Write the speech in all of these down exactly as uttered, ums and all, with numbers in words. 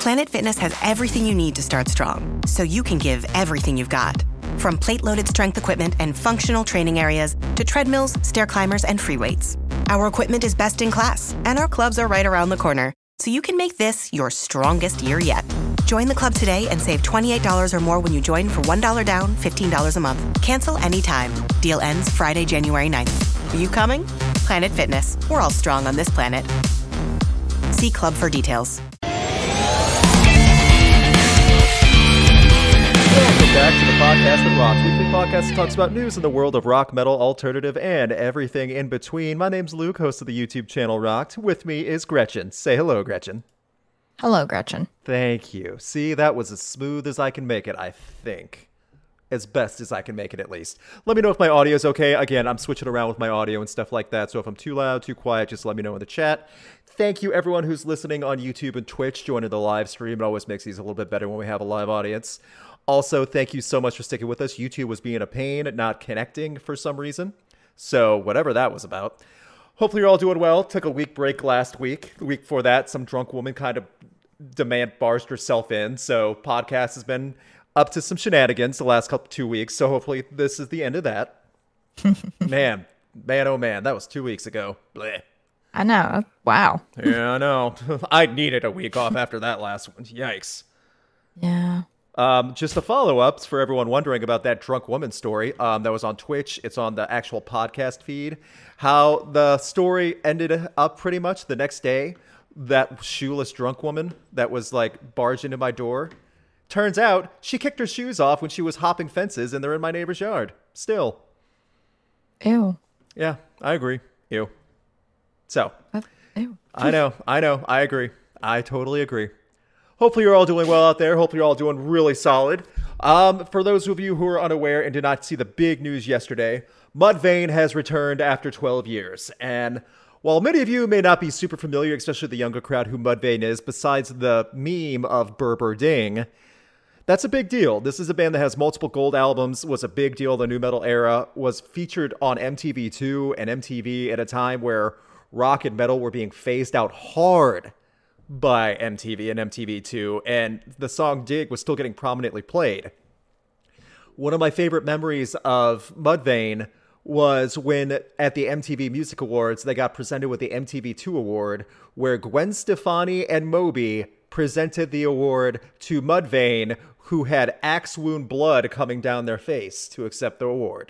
Planet Fitness has everything you need to start strong, so you can give everything you've got. From plate-loaded strength equipment and functional training areas to treadmills, stair climbers, and free weights. Our equipment is best in class, and our clubs are right around the corner, so you can make this your strongest year yet. Join the club today and save twenty-eight dollars or more when you join for one dollar down, fifteen dollars a month. Cancel anytime. Deal ends Friday, January ninth. Are you coming? Planet Fitness. We're all strong on this planet. See club for details. Welcome back to the Podcast That Rocks, weekly podcast that talks about news in the world of rock, metal, alternative, and everything in between. My name's Luke, host of the YouTube channel Rocked. With me is Gretchen. Say hello, Gretchen. Hello, Gretchen. Thank you. See, that was as smooth as I can make it, I think. As best as I can make it, at least. Let me know if my audio is okay. Again, I'm switching around with my audio and stuff like that, so if I'm too loud, too quiet, just let me know in the chat. Thank you, everyone who's listening on YouTube and Twitch, joining the live stream. It always makes these a little bit better when we have a live audience. Also, thank you so much for sticking with us. YouTube was being a pain, not connecting for some reason. So, whatever that was about. Hopefully you're all doing well. Took a week break last week. The week before that, some drunk woman kind of demand barged herself in. So, podcast has been up to some shenanigans the last couple two weeks. So, hopefully this is the end of that. man, man, oh man, that was two weeks ago. Bleh. I know. Wow. Yeah, I know. I needed a week off after that last one. Yikes. Yeah. Um, just a follow-up for everyone wondering about that drunk woman story um, that was on Twitch. It's on the actual podcast feed. How the story ended up pretty much the next day. That shoeless drunk woman that was like barged into my door. Turns out she kicked her shoes off when she was hopping fences and they're in my neighbor's yard. Still. Ew. Yeah, I agree. Ew. So. That's, ew. I know. I know. I agree. I totally agree. Hopefully you're all doing well out there. Hopefully you're all doing really solid. Um, for those of you who are unaware and did not see the big news yesterday, Mudvayne has returned after twelve years. And while many of you may not be super familiar, especially the younger crowd, who Mudvayne is, besides the meme of Berber Ding, that's a big deal. This is a band that has multiple gold albums, was a big deal in the nu metal era, was featured on M T V two and M T V at a time where rock and metal were being phased out hard by M T V and M T V two, and the song Dig was still getting prominently played. One of my favorite memories of Mudvayne was when at the M T V Music Awards, they got presented with the M T V two award, where Gwen Stefani and Moby presented the award to Mudvayne, who had axe wound blood coming down their face to accept the award.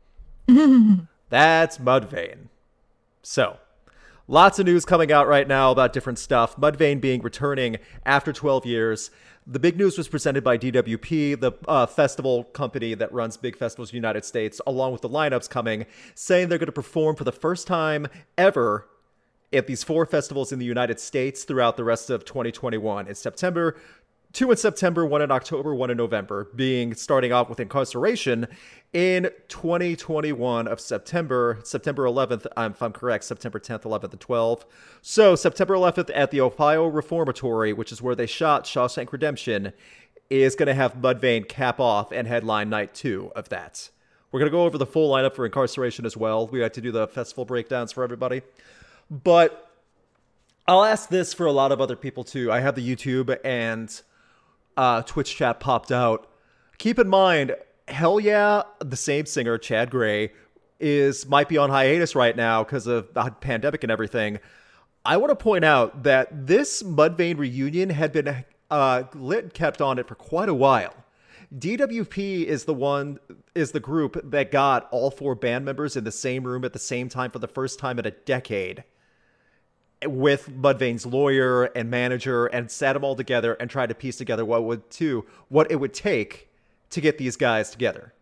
That's Mudvayne. So, lots of news coming out right now about different stuff. Mudvayne being returning after twelve years. The big news was presented by D W P, the uh, festival company that runs big festivals in the United States, along with the lineups coming, saying they're going to perform for the first time ever at these four festivals in the United States throughout the rest of twenty twenty-one. In September, two in September, one in October, one in November, being starting off with Incarceration in twenty twenty-one of September, September eleventh, if I'm correct, September tenth, eleventh, and twelfth. So September eleventh at the Ohio Reformatory, which is where they shot Shawshank Redemption, is going to have Mudvayne cap off and headline night two of that. We're going to go over the full lineup for Incarceration as well. We like to do the festival breakdowns for everybody. But I'll ask this for a lot of other people too. I have the YouTube and uh, Twitch chat popped out. Keep in mind, Hell Yeah, the same singer, Chad Gray, is might be on hiatus right now because of the pandemic and everything. I want to point out that this Mudvayne reunion had been uh, lit and kept on it for quite a while. D W P is the one, is the group that got all four band members in the same room at the same time for the first time in a decade, with Mudvayne's lawyer and manager, and sat them all together and tried to piece together what would to what it would take to get these guys together.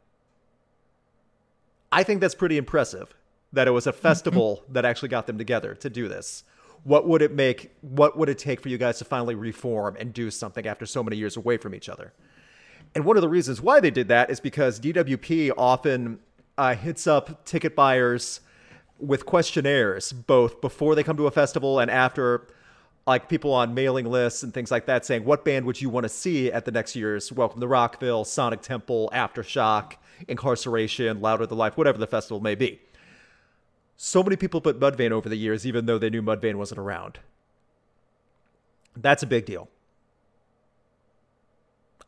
I think that's pretty impressive that it was a festival that actually got them together to do this. What would it make, what would it take for you guys to finally reform and do something after so many years away from each other? And one of the reasons why they did that is because D W P often uh, hits up ticket buyers with questionnaires, both before they come to a festival and after, like people on mailing lists and things like that, saying, what band would you want to see at the next year's Welcome to Rockville, Sonic Temple, Aftershock, Incarceration, Louder Than Life, whatever the festival may be. So many people put Mudvayne over the years, even though they knew Mudvayne wasn't around. That's a big deal.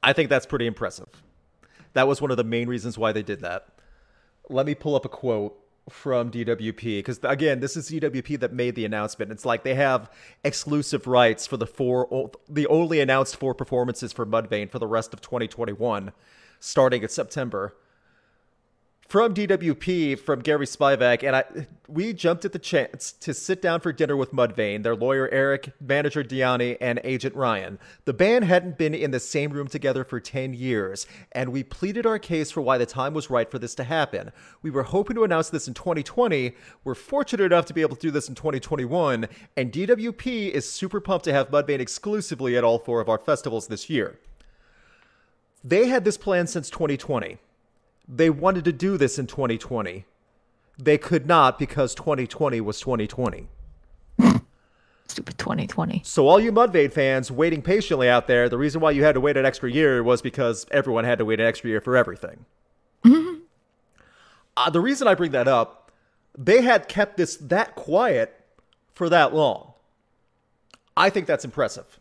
I think that's pretty impressive. That was one of the main reasons why they did that. Let me pull up a quote from D W P, because again, this is D W P that made the announcement. It's like they have exclusive rights for the four, the only announced four performances for Mudvayne for the rest of twenty twenty-one, starting in September. From D W P, from Gary Spivak, and I, we jumped at the chance to sit down for dinner with Mudvayne, their lawyer Eric, manager Diani, and agent Ryan. The band hadn't been in the same room together for ten years, and we pleaded our case for why the time was right for this to happen. We were hoping to announce this in twenty twenty. We're fortunate enough to be able to do this in twenty twenty-one, and D W P is super pumped to have Mudvayne exclusively at all four of our festivals this year. They had this plan since twenty twenty. They wanted to do this in twenty twenty. They could not because twenty twenty was twenty twenty. Stupid twenty twenty. So all you Mudvayne fans waiting patiently out there, the reason why you had to wait an extra year was because everyone had to wait an extra year for everything. Mm-hmm. Uh, the reason I bring that up, they had kept this that quiet for that long. I think that's impressive.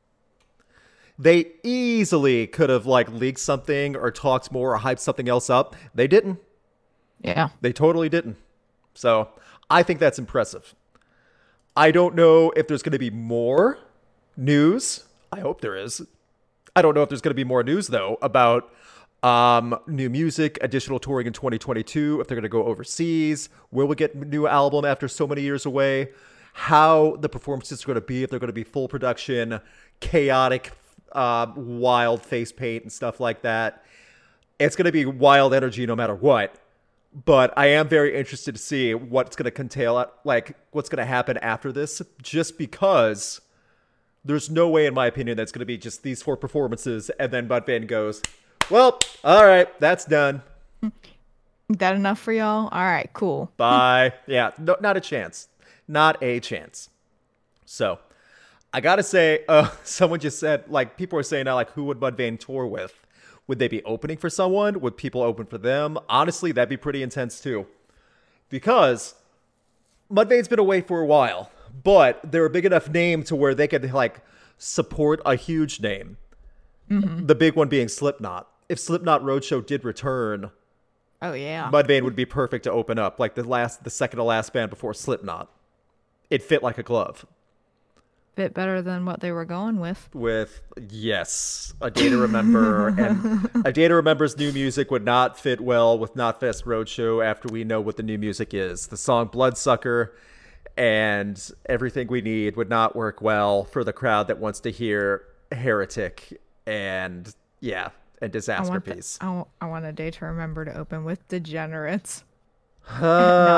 They easily could have like leaked something or talked more or hyped something else up. They didn't. Yeah. They totally didn't. So I think that's impressive. I don't know if there's going to be more news. I hope there is. I don't know if there's going to be more news, though, about um, new music, additional touring in twenty twenty-two, if they're going to go overseas. Will we get a new album after so many years away? How the performances are going to be, if they're going to be full production, chaotic, uh, wild face paint and stuff like that. It's going to be wild energy no matter what. But I am very interested to see what's going to entail, like what's going to happen after this, just because there's no way, in my opinion, that's going to be just these four performances and then Mudvayne goes, well, all right, that's done. That enough for y'all? All right, cool. Bye. Yeah, no, not a chance. Not a chance. So I got to say, uh, someone just said, like, people are saying now, like, who would Mudvayne tour with? Would they be opening for someone? Would people open for them? Honestly, that'd be pretty intense too. Because Mudvayne's been away for a while, but they're a big enough name to where they could like support a huge name. Mm-hmm. The big one being Slipknot. If Slipknot Roadshow did return, oh yeah, Mudvayne would be perfect to open up, like the last, the second to last band before Slipknot. It fit like a glove. Bit better than what they were going with. With, yes, A Day to Remember. And A Day to Remember's new music would not fit well with Knotfest Roadshow after we know what the new music is. The song Bloodsucker and Everything We Need would not work well for the crowd that wants to hear Heretic and, yeah, and Disaster I want Piece. The, I, want, I want A Day to Remember to open with Degenerates. Uh,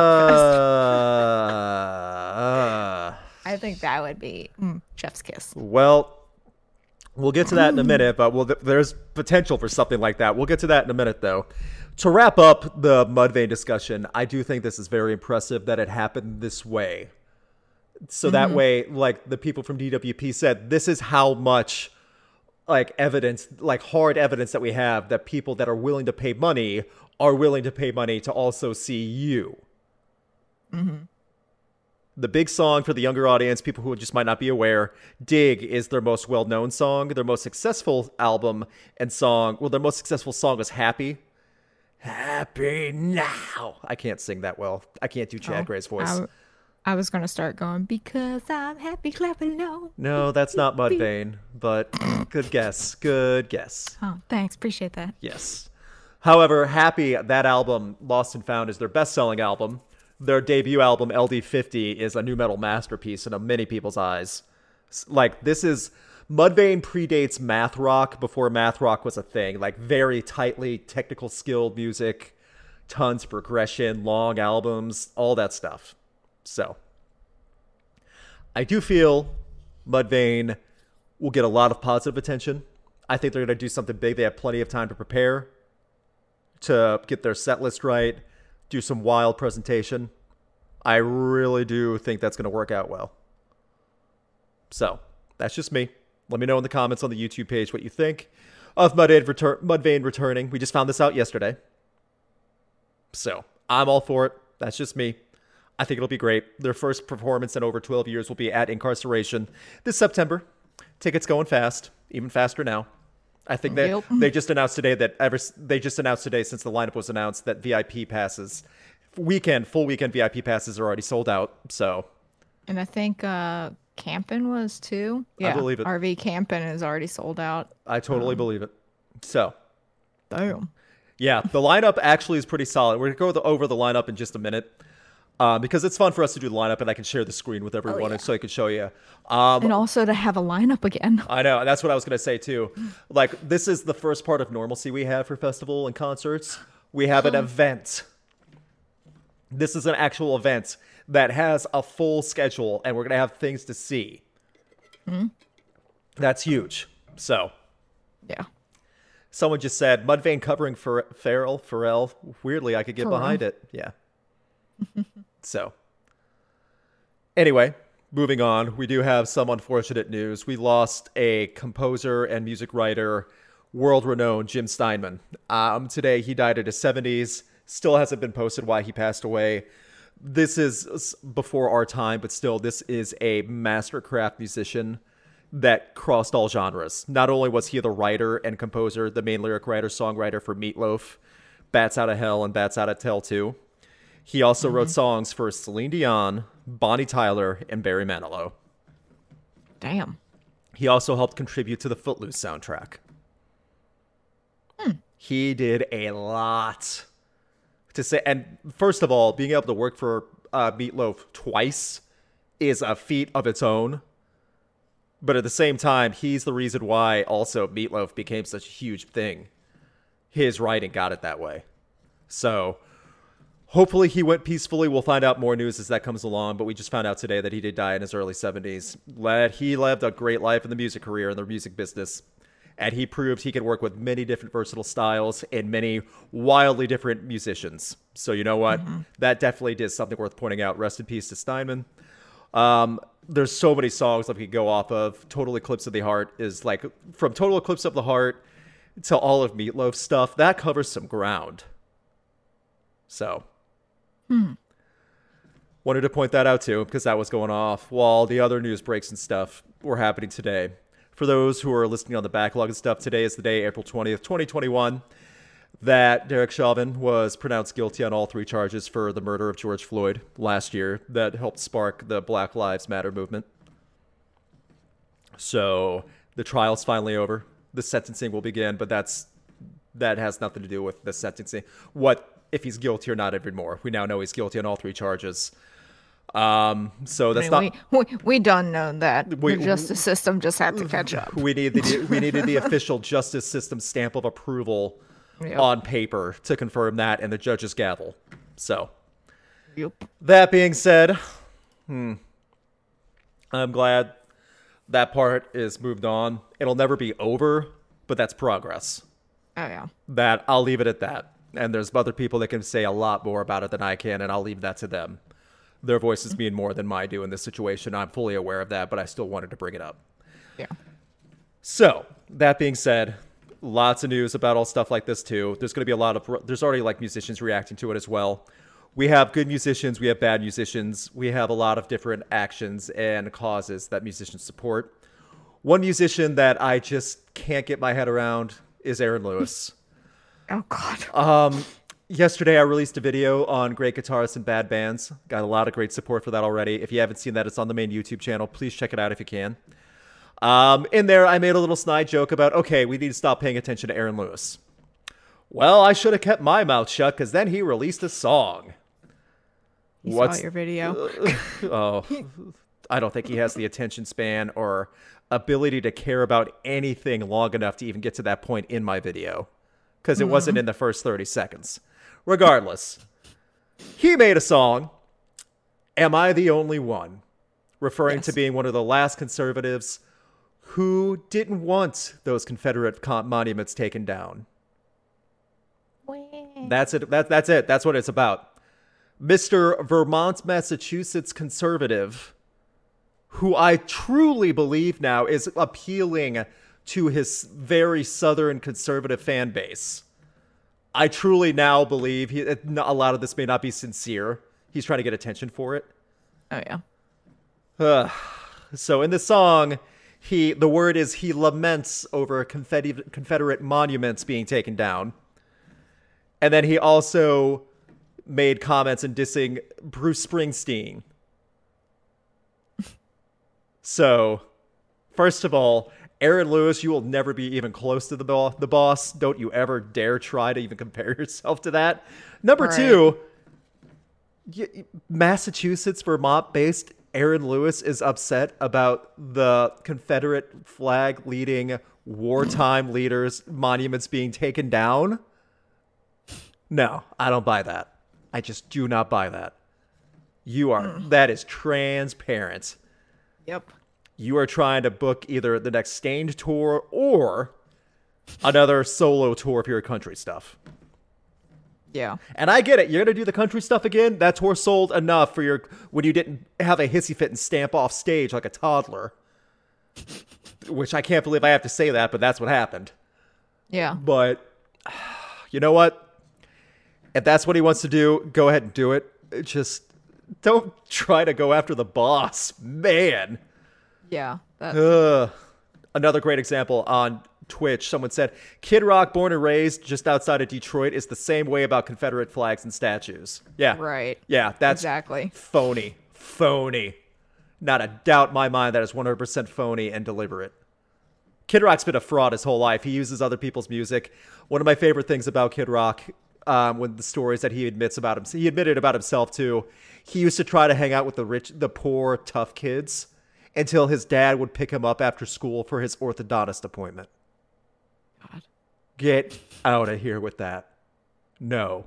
uh, I think that would be mm, chef's kiss. Well, we'll get to that in a minute, but we'll, there's potential for something like that. We'll get to that in a minute, though. To wrap up the Mudvayne discussion, I do think this is very impressive that it happened this way. So mm-hmm. that way, like the people from D W P said, this is how much like evidence, like hard evidence that we have that people that are willing to pay money are willing to pay money to also see you. Mm-hmm. The big song for the younger audience, people who just might not be aware, Dig is their most well-known song. Their most successful album and song, well, their most successful song is Happy. Happy Now. I can't sing that well. I can't do Chad oh, Gray's voice. I, I was going to start going, because I'm happy, clapping low. No, that's not Mudvayne, but good guess. Good guess. Oh, thanks. Appreciate that. Yes. However, Happy, that album, Lost and Found, is their best-selling album. Their debut album, L D fifty, is a nu metal masterpiece in many people's eyes. Like, this is... Mudvayne predates math rock before math rock was a thing. Like, very tightly technical skilled music, tons of progression, long albums, all that stuff. So, I do feel Mudvayne will get a lot of positive attention. I think they're going to do something big. They have plenty of time to prepare, to get their set list right, do some wild presentation. I really do think that's going to work out well. So, that's just me. Let me know in the comments on the YouTube page what you think of Mudvayne, return- Mudvayne returning. We just found this out yesterday. So, I'm all for it. That's just me. I think it'll be great. Their first performance in over twelve years will be at Incarceration this September. Tickets going fast, even faster now. I think they Yep. they just announced today that ever they just announced today since the lineup was announced that V I P passes, weekend full weekend V I P passes are already sold out. So, And I think uh Campin was too. Yeah, believe it. R V Campin is already sold out. I totally believe it. So, Boom. yeah, the lineup actually is pretty solid. We're gonna go over the lineup in just a minute. Um, because it's fun for us to do the lineup, and I can share the screen with everyone, yeah. so I can show you. Um, And also to have a lineup again. I know, and that's what I was going to say, too. Like, this is the first part of normalcy we have for festival and concerts. We have an event. This is an actual event that has a full schedule, and we're going to have things to see. Mm-hmm. That's huge. So, Yeah. someone just said, Mudvayne covering for Pharrell, Pharrell. Weirdly, I could get Pharrell. behind it. Yeah. So, anyway, moving on, we do have some unfortunate news. We lost a composer and music writer, world-renowned Jim Steinman. Um, today, he died in his seventies. Still hasn't been posted why he passed away. This is before our time, but still, this is a mastercraft musician that crossed all genres. Not only was he the writer and composer, the main lyric writer, songwriter for Meatloaf, Bats Out of Hell, and Bats Out of Hell two. He also mm-hmm. wrote songs for Celine Dion, Bonnie Tyler, and Barry Manilow. Damn. He also helped contribute to the Footloose soundtrack. Hmm. He did a lot to say. And first of all, being able to work for uh, Meatloaf twice is a feat of its own. But at the same time, he's the reason why also Meatloaf became such a huge thing. His writing got it that way. So hopefully he went peacefully. We'll find out more news as that comes along, but we just found out today that he did die in his early seventies. He lived a great life in the music career, in the music business, and he proved he could work with many different versatile styles and many wildly different musicians. So you know what? Mm-hmm. That definitely did something worth pointing out. Rest in peace to Steinman. Um, there's so many songs that we could go off of. Total Eclipse of the Heart is like, from Total Eclipse of the Heart to all of Meatloaf's stuff, that covers some ground. So... Hmm. Wanted to point that out too, because that was going off while the other news breaks and stuff were happening today. For those who are listening on the backlog and stuff, today is the day, April twentieth, twenty twenty-one, that Derek Chauvin was pronounced guilty on all three charges for the murder of George Floyd last year that helped spark the Black Lives Matter movement. So the trial's finally over. The sentencing will begin, but that's that has nothing to do with the sentencing. What if he's guilty or not anymore? We now know he's guilty on all three charges. Um, so that's I mean, not. We, we we done know that We- the justice system just had to catch up. We need the we needed the official justice system stamp of approval Yep. on paper to confirm that, and the judge's gavel. So Yep. that being said, hmm, I'm glad that part is moved on. It'll never be over, but that's progress. Oh yeah. That I'll leave it at that. And there's other people that can say a lot more about it than I can, and I'll leave that to them. Their voices mean more than mine do in this situation. I'm fully aware of that, but I still wanted to bring it up. Yeah. So, that being said, lots of news about all stuff like this too. There's going to be a lot of, there's already like musicians reacting to it as well. We have good musicians, we have bad musicians, we have a lot of different actions and causes that musicians support. One musician that I just can't get my head around is Aaron Lewis. Oh God. Um, yesterday I released a video on great guitarists and bad bands. Got a lot of great support for that already. If you haven't seen that, it's on the main YouTube channel. Please check it out if you can. Um, in there, I made a little snide joke about, okay, we need to stop paying attention to Aaron Lewis. Well, I should have kept my mouth shut because then he released a song. He What's saw your video. oh, I don't think he has the attention span or ability to care about anything long enough to even get to that point in my video. Because it mm-hmm. wasn't in the first thirty seconds. Regardless, he made a song, Am I the Only One? Referring yes. to being one of the last conservatives who didn't want those Confederate con- monuments taken down. That's it. That, that's it. That's what it's about. Mister Vermont, Massachusetts conservative, who I truly believe now is appealing to his very southern conservative fan base. I truly now believe he, a lot of this may not be sincere. He's trying to get attention for it. Oh yeah. Uh, so in the song, he the word is he laments over Confed- Confederate monuments being taken down. And then he also made comments in dissing Bruce Springsteen. So, first of all, Aaron Lewis, you will never be even close to the, bo- the boss. Don't you ever dare try to even compare yourself to that. Number right. two, y- Massachusetts, Vermont-based Aaron Lewis is upset about the Confederate flag leading wartime leaders' monuments being taken down. No, I don't buy that. I just do not buy that. You are, mm. that is transparent. Yep. You are trying to book either the next Stained tour or another solo tour for your country stuff. Yeah. And I get it. You're going to do the country stuff again? That tour sold enough for your, when you didn't have a hissy fit and stamp off stage like a toddler. Which I can't believe I have to say that, but that's what happened. Yeah. But, you know what? If that's what he wants to do, go ahead and do it. Just don't try to go after the boss. Man. Yeah. That... Ugh. Another great example on Twitch. Someone said, Kid Rock, born and raised just outside of Detroit, is the same way about Confederate flags and statues. Yeah. Right. Yeah, that's exactly phony. Phony. Not a doubt in my mind that is one hundred percent phony and deliberate. Kid Rock's been a fraud his whole life. He uses other people's music. One of my favorite things about Kid Rock, um, when the stories that he admits about him, he admitted about himself too. He used to try to hang out with the rich, the poor, tough kids until his dad would pick him up after school for his orthodontist appointment. God. Get out of here with that. No.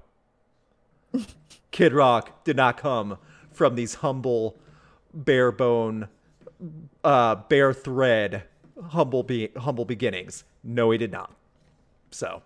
Kid Rock did not come from these humble, bare bone, uh, bare thread, humble be humble beginnings. No, he did not. So,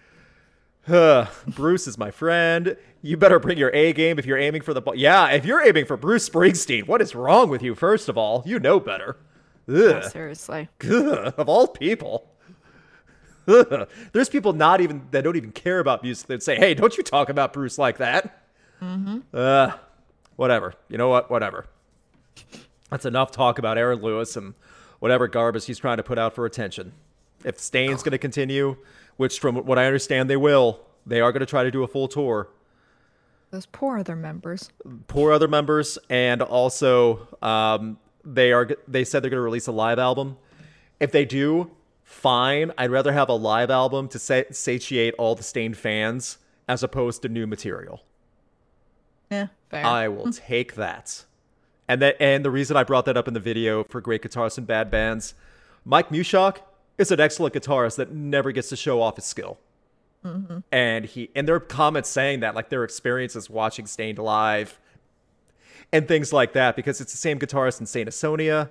uh, Bruce is my friend. You better bring your A game if you're aiming for the ball. Yeah, if you're aiming for Bruce Springsteen, what is wrong with you? First of all, you know better. Ugh. Yeah, seriously. Ugh, of all people. Ugh. There's people not even that don't even care about music that say, "Hey, don't you talk about Bruce like that?" Mm-hmm. Uh, whatever. You know what? Whatever. That's enough talk about Aaron Lewis and whatever garbage he's trying to put out for attention. If Stain's going to continue, which from what I understand they will, they are going to try to do a full tour. Those poor other members. Poor other members, and also um, they are. They said they're going to release a live album. If they do, fine. I'd rather have a live album to sa- satiate all the Stained fans as opposed to new material. Yeah, fair. I will take that. And that, and the reason I brought that up in the video for Great Guitarists and Bad Bands, Mike Mushock is an excellent guitarist that never gets to show off his skill. Mm-hmm. And he, and there are comments saying that, like their experiences watching Stained live and things like that, because it's the same guitarist in Saint Asonia.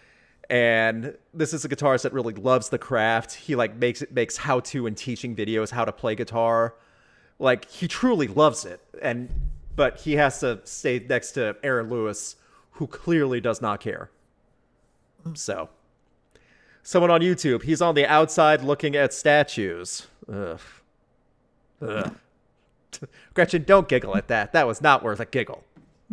And this is a guitarist that really loves the craft. He like makes it makes how-to and teaching videos how to play guitar. Like he truly loves it. And but he has to stay next to Aaron Lewis, who clearly does not care. So, someone on YouTube, he's on the outside looking at statues. Ugh. Ugh. Gretchen, don't giggle at that. That was not worth a giggle.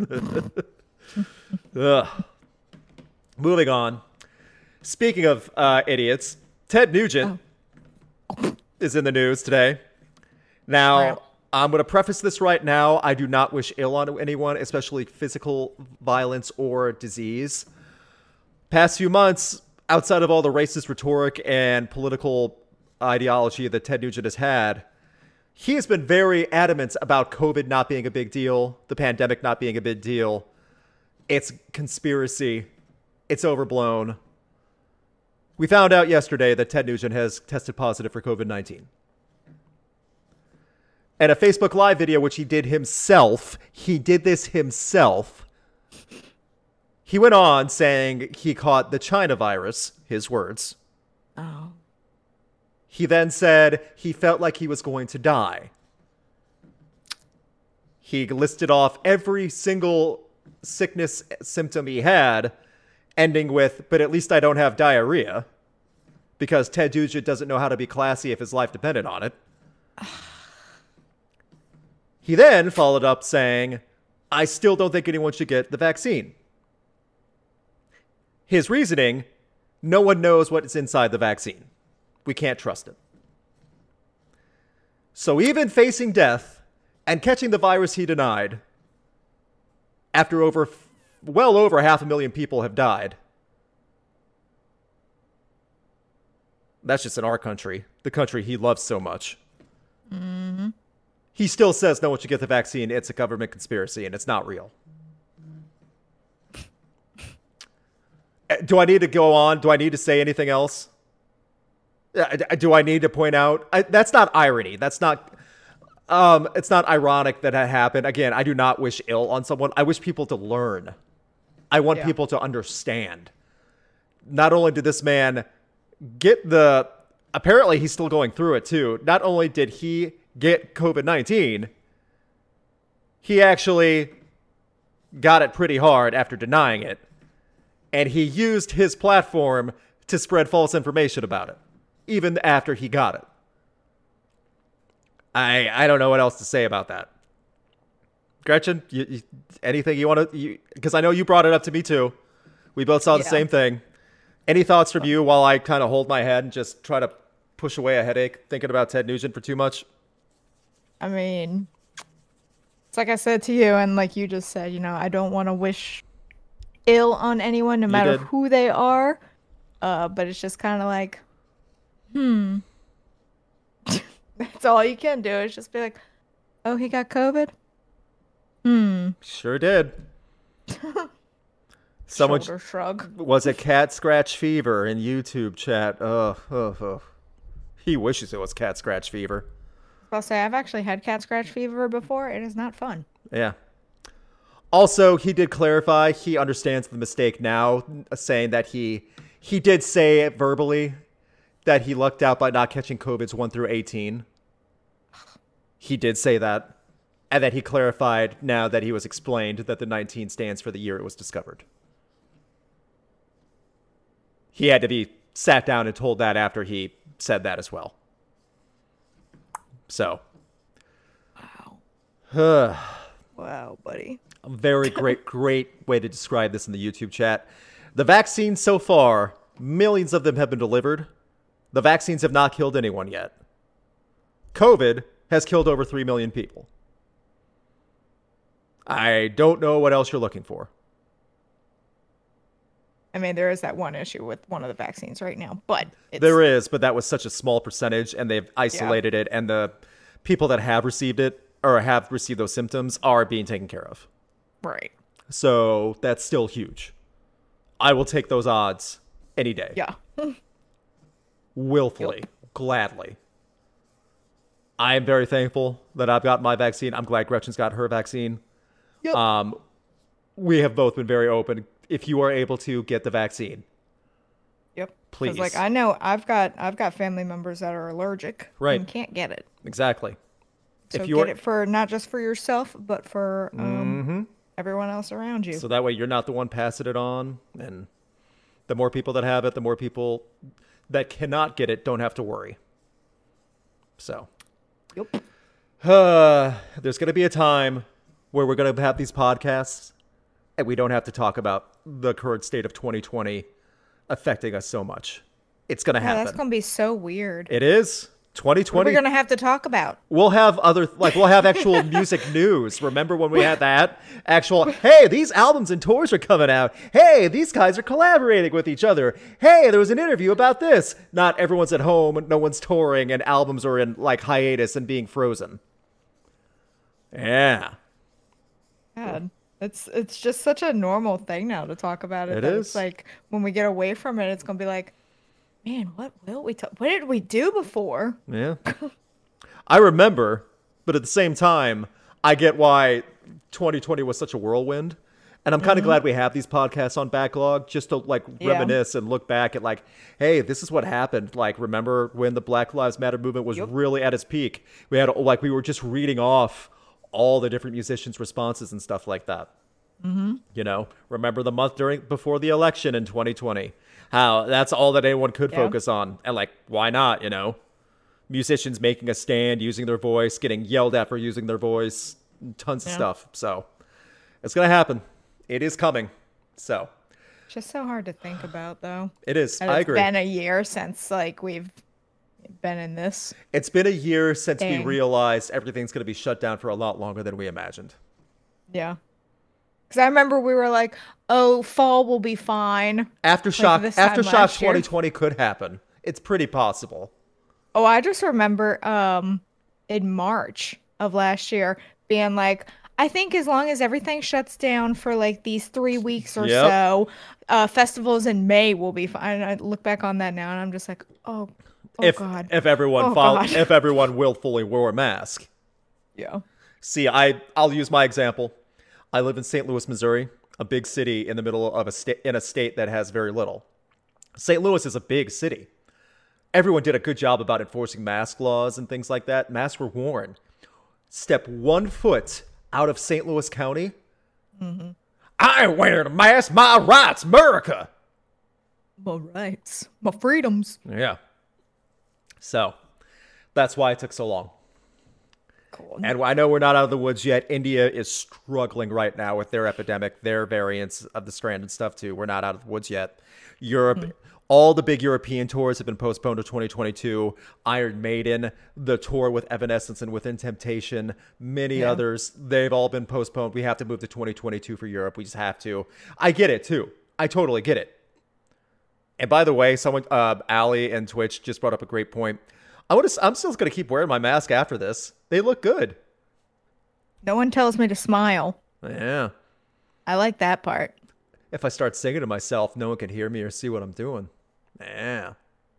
Ugh. Moving on. Speaking of uh, idiots, Ted Nugent oh. is in the news today. Now, right. I'm going to preface this right now. I do not wish ill on anyone, especially physical violence or disease. Past few months, outside of all the racist rhetoric and political ideology that Ted Nugent has had, he has been very adamant about COVID not being a big deal, the pandemic not being a big deal. It's conspiracy. It's overblown. We found out yesterday that Ted Nugent has tested positive for COVID nineteen. And a Facebook Live video, which he did himself, he did this himself. He went on saying he caught the China virus, his words. Oh. He then said he felt like he was going to die. He listed off every single sickness symptom he had, ending with, but at least I don't have diarrhea, because Ted Nugent doesn't know how to be classy if his life depended on it. He then followed up saying, I still don't think anyone should get the vaccine. His reasoning, No one knows what is inside the vaccine. We can't trust it. So even facing death and catching the virus he denied, after over, well over half a million people have died, that's just in our country, the country he loves so much. Mm-hmm. He still says no one should get the vaccine. It's a government conspiracy and it's not real. Do I need to go on? Do I need to say anything else? Do I need to point out? I, that's not irony. That's not... Um, it's not ironic that that happened. Again, I do not wish ill on someone. I wish people to learn. I want Yeah. people to understand. Not only did this man get the... Apparently, he's still going through it, too. Not only did he get covid nineteen, he actually got it pretty hard after denying it. And he used his platform to spread false information about it, even after he got it. I I don't know what else to say about that. Gretchen, you, you, anything you want to... Because I know you brought it up to me, too. We both saw the Yeah. same thing. Any thoughts from you while I kind of hold my head and just try to push away a headache thinking about Ted Nugent for too much? I mean, it's like I said to you, and like you just said, you know, I don't want to wish ill on anyone, no You matter did. who they are. Uh, but it's just kind of like, hmm. That's all you can do is just be like, oh, he got COVID? Hmm. Sure did. Someone... Shoulder shrug. Was it cat scratch fever in YouTube chat? Oh, oh, oh. He wishes it was cat scratch fever. I'll say I've actually had cat scratch fever before. It is not fun. Yeah. Also, he did clarify he understands the mistake now, saying that he he did say it verbally that he lucked out by not catching COVIDs one through eighteen. He did say that. And that he clarified now that he was explained that the nineteen stands for the year it was discovered. He had to be sat down and told that after he said that as well. So. Wow. Wow, buddy. A very great, great way to describe this in the YouTube chat. The vaccines so far, millions of them have been delivered. The vaccines have not killed anyone yet. COVID has killed over three million people. I don't know what else you're looking for. I mean, there is that one issue with one of the vaccines right now, but it's, There is, but that was such a small percentage, and they've isolated it, and the people that have received it or have received those symptoms are being taken care of. right. So that's still huge. I will take those odds any day. Yeah. Willfully, Yep. gladly. I am very thankful that I've got my vaccine. I'm glad Gretchen's got her vaccine. Yep. Um, we have both been very open. If you are able to get the vaccine, Yep. please. Because like I know I've got I've got family members that are allergic Right. and can't get it. exactly. So if you get are, it for not just for yourself, but for um, Mhm. everyone else around you. So that way you're not the one passing it on, and the more people that have it, the more people that cannot get it don't have to worry. So. Yep. Uh, there's going to be a time where we're going to have these podcasts and we don't have to talk about the current state of twenty twenty affecting us so much. It's going to Yeah, happen. that's gonna be so weird. It is. What are twenty twenty. we gonna have to talk about? We'll have other, like, we'll have actual music news. Remember when we had that? Actual, hey, these albums and tours are coming out. Hey, these guys are collaborating with each other. Hey, there was an interview about this. Not everyone's at home, no one's touring, and albums are in, like, hiatus and being frozen. Yeah. God, it's it's just such a normal thing now to talk about it. It that is. It's like when we get away from it, it's gonna be like, man, what will we talk? What did we do before? Yeah. I remember, but at the same time, I get why twenty twenty was such a whirlwind. And I'm kind of glad we have these podcasts on backlog just to like Yeah. reminisce and look back at like, hey, this is what happened. Like, remember when the Black Lives Matter movement was Yep. really at its peak? We had like, we were just reading off all the different musicians' responses and stuff like that. Mm-hmm. You know, remember the month during before the election in twenty twenty? How that's all that anyone could Yeah. focus on. And like, why not, you know? Musicians making a stand, using their voice, getting yelled at for using their voice, tons of Yeah. stuff. So it's going to happen. It is coming. So Just so hard to think about, though. It is. And I it's agree. been a year since like we've been in this. It's been a year since we Dang. realized everything's going to be shut down for a lot longer than we imagined. Yeah. Because I remember we were like, "Oh, fall will be fine." Aftershock, this time Aftershock last year. twenty twenty could happen. It's pretty possible. Oh, I just remember um in March of last year being like, I think as long as everything shuts down for like these three weeks or Yep. so, uh, festivals in May will be fine. I look back on that now and I'm just like, oh, oh if God. if everyone Oh, follow, God. if everyone willfully wore a mask. Yeah. See, I I'll use my example. I live in Saint Louis, Missouri, a big city in the middle of a state in a state that has very little. Saint Louis is a big city. Everyone did a good job about enforcing mask laws and things like that. Masks were worn. Step one foot out of Saint Louis County. Mm-hmm. I ain't wearing a mask. My rights, America. My rights, my freedoms. Yeah. So that's why it took so long. Cool. And I know we're not out of the woods yet. India is struggling right now with their epidemic, their variants of the strand and stuff too. We're not out of the woods yet. Europe, Mm-hmm. all the big European tours have been postponed to twenty twenty-two. Iron Maiden, the tour with Evanescence and Within Temptation, many Yeah. others, they've all been postponed. We have to move to twenty twenty-two for Europe. We just have to. I get it too. I totally get it. And by the way, someone, uh, Allie and Twitch just brought up a great point. I would. I'm still going to keep wearing my mask after this. They look good. No one tells me to smile. Yeah. I like that part. If I start singing to myself, no one can hear me or see what I'm doing. Yeah.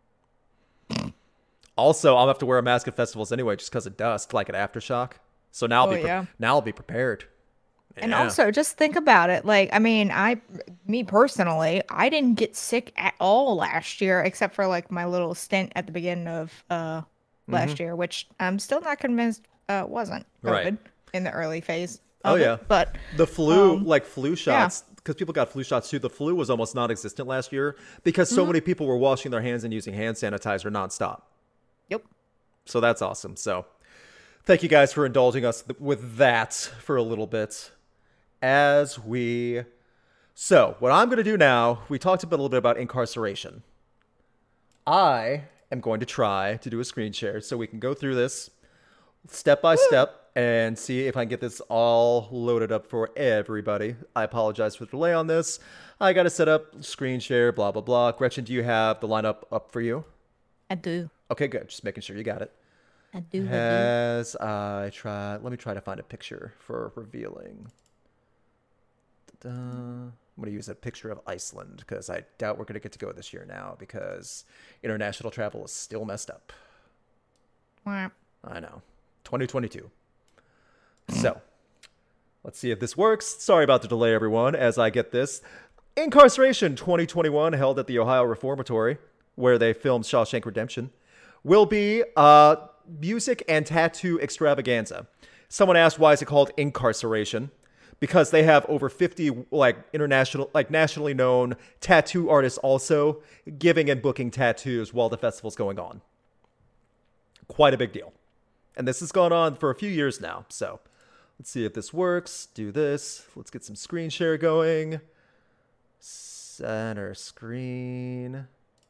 Also, I'll have to wear a mask at festivals anyway, just because of dust, like at Aftershock. So now I'll Oh, be pre- yeah. now I'll be prepared. And Yeah. also, just think about it. Like, I mean, I, me personally, I didn't get sick at all last year, except for like my little stint at the beginning of uh last Mm-hmm. year, which I'm still not convinced uh wasn't COVID Right. in the early phase. Oh, of it. yeah. But The flu, Um, like flu shots, because people got flu shots too. The flu was almost non-existent last year because so many people were washing their hands and using hand sanitizer nonstop. yep. So that's awesome. So thank you guys for indulging us th- with that for a little bit. As we... So what I'm going to do now, we talked a, bit, a little bit about incarceration. I am going to try to do a screen share so we can go through this step by step and see if I can get this all loaded up for everybody. I apologize for the delay on this. I got to set up screen share, blah, blah, blah. Gretchen, do you have the lineup up for you? I do. Okay, good. Just making sure you got it. I do. I do. As I try, let me try to find a picture for revealing. Da-da. I'm going to use a picture of Iceland because I doubt we're going to get to go this year now because international travel is still messed up. Wah. I know. twenty twenty-two. So, let's see if this works. Sorry about the delay, everyone, as I get this. Incarceration twenty twenty-one, held at the Ohio Reformatory, where they filmed Shawshank Redemption, will be uh, music and tattoo extravaganza. Someone asked, why is it called incarceration? Because they have over fifty like international, like nationally known tattoo artists also giving and booking tattoos while the festival's going on. Quite a big deal. And this has gone on for a few years now. So let's see if this works. Do this. Let's get some screen share going. Center screen.